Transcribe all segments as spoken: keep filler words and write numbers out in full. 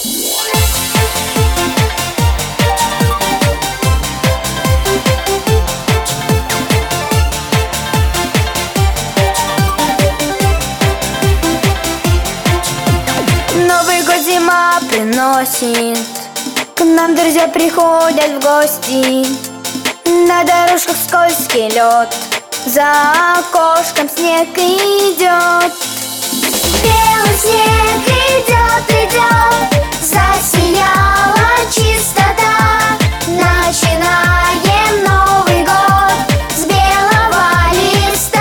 Новый год зима приносит, к нам друзья приходят в гости. На дорожках скользкий лед, за окошком снег идет. Белый снег идет, идет, засияла чистота. Начинаем Новый год с белого листа.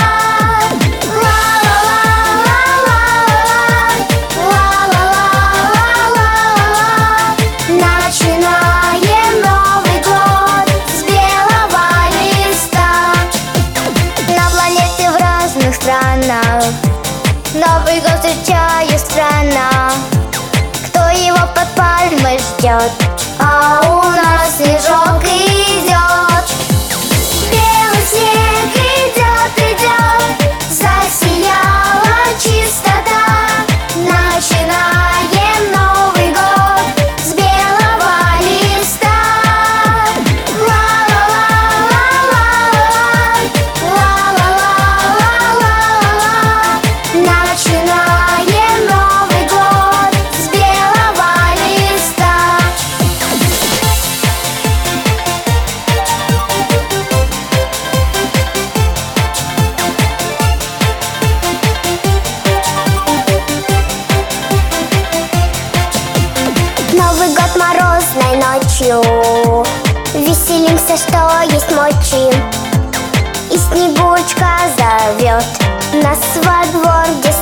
Начинаем Новый год с белого листа. На планете в разных странах Новый год встречает странно. Кто его под пальмой ждет, а у нас снежок идет. Белый снег идет, идет, засияла чистота. Начинаем Новый год с белого листа. Начинаем Новый год с белого листа. Новый год морозной ночью, веселимся, что есть мочи. И Снегурочка зовет нас во двор, где